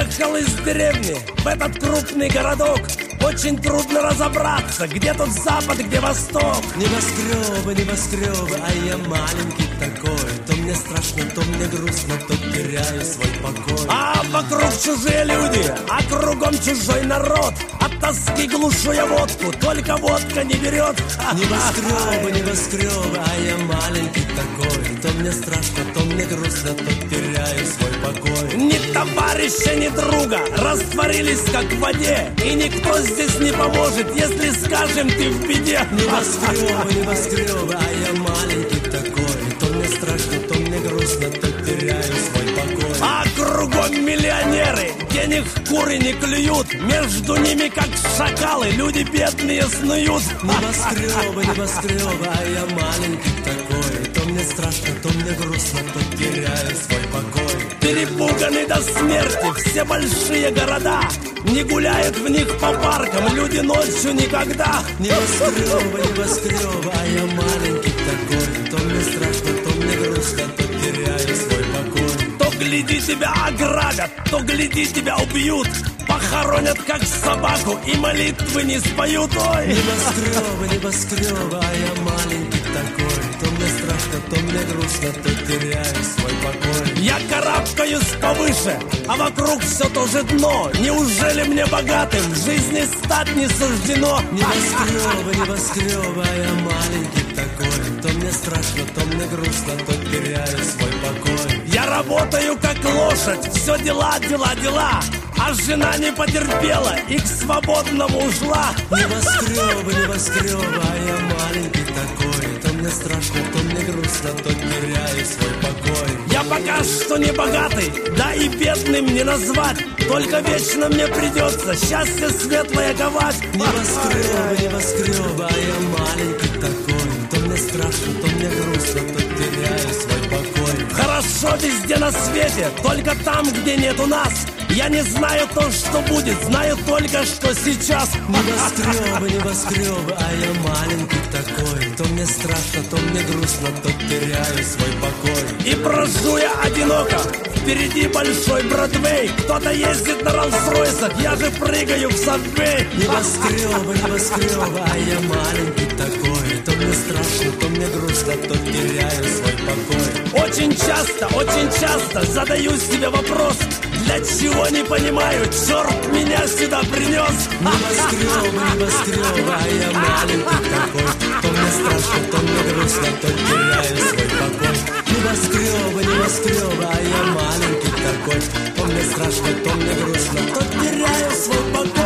Приехал из деревни в этот крупный городок. Очень трудно разобраться, где тут запад, где восток. Небоскребы, небоскребы, а я маленький такой. То мне страшно, то мне грустно, то теряю свой покой. А вокруг чужие люди, а кругом чужой народ. От тоски глушу я водку, только водка не берет. Небоскребы, небоскребы, а я маленький такой. То мне страшно, то мне грустно, то теряю свой покой. Ни товарища, ни друга растворились как в воде. И никто здесь не поможет, если скажем, ты в беде. Небоскребы, небоскребы, а я маленький такой. То мне страшно, то мне грустно, то теряю свой покой. А кругом миллионеры, денег куры не клюют. Между ними, как шакалы, люди бедные снуют. Небоскребы, небоскребы, а я маленький такой. То мне страшно, то мне грустно, то теряю свой покой. Перепуганы до смерти все большие города. Не гуляют в них по паркам люди ночью никогда. Небоскребы, небоскребы, а я маленький такой. То мне страшно, то мне грустно, то теряю свой покой. То гляди тебя ограбят, то гляди тебя убьют. Похоронят как собаку и молитвы не споют. Ой! Небоскребы, небоскребы, а я маленький такой. То мне страшно, то мне грустно, то теряю свой покой. Я карабкаюсь повыше, а вокруг все то же дно. Неужели мне богатым в жизни стать не суждено? Небоскребы, небоскребы, а я маленький такой. То мне страшно, то мне грустно, то теряю свой покой. Я работаю как лошадь, все дела, дела, дела. А жена не потерпела и к свободному ушла. Небоскребы, небоскребы, а я маленький такой. То мне страшно, то мне грустно, то теряю свой покой. Я пока что не богатый, да и бедным не назвать. Только вечно мне придется счастье светлое ковать. Небоскребы, небоскребы, а я маленький такой. То мне страшно, то мне грустно, то теряю свой покой. Хорошо везде на свете, только там, где нету нас. Я не знаю то, что будет, знаю только, что сейчас. Небоскребы, небоскребы, а я маленький такой. То мне страшно, то мне грустно, то теряю свой покой. И брожу я одиноко, впереди большой Бродвей. Кто-то ездит на Роллс-Ройсах, я же прыгаю в Сабвей. Небоскребы, небоскребы, а я маленький такой. То мне страшно, то мне грустно, то теряю свой покой. Очень часто задаю себе вопрос: для чего не понимаю, черт меня сюда принес. Небоскребы, небоскребы, а я маленький такой. То мне страшно, то мне грустно, то теряю свой покой. Небоскребы, небоскребы, а я маленький такой. То мне страшно, то мне грустно, то теряю свой покой.